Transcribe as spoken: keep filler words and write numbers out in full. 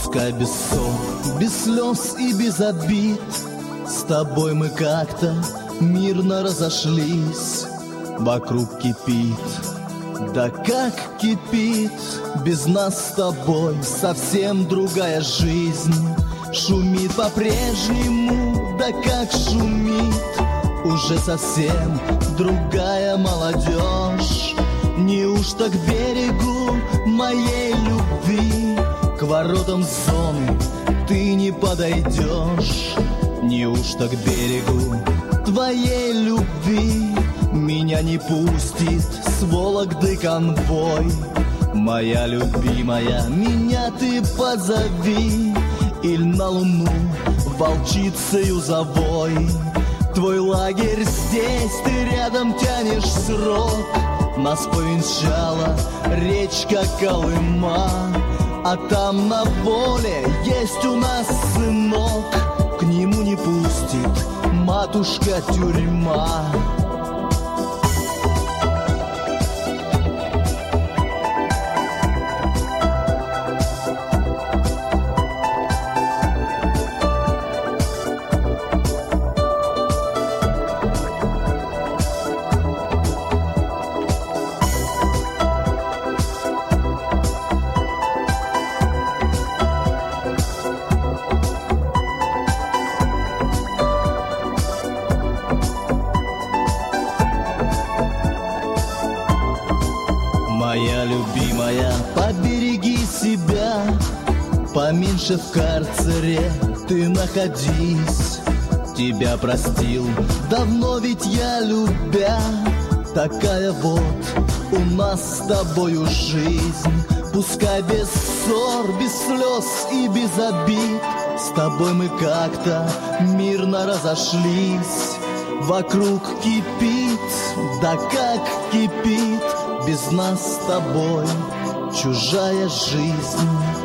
Пускай без ссор, без слез и без обид, с тобой мы как-то мирно разошлись. Вокруг кипит, да как кипит, без нас с тобой совсем другая жизнь. Шумит по-прежнему, да как шумит, уже совсем другая молодежь. Неужто к берегу моей любви, к воротам зоны ты не подойдешь? Неужто к берегу твоей любви меня не пустит с Вологды конвой? Моя любимая, меня ты позови, иль на луну волчицею завой. Твой лагерь здесь, ты рядом тянешь срок. Нас повенчала речка Колыма, а там на воле есть у нас сынок. К нему не пустит матушка тюрьма. Моя любимая, побереги себя, поменьше в карцере ты находись. Тебя простил, давно ведь я любя. Такая вот у нас с тобою жизнь. Пускай без ссор, без слез и без обид, с тобой мы как-то мирно разошлись. Вокруг кипит, да как кипит, без нас с тобой чужая жизнь.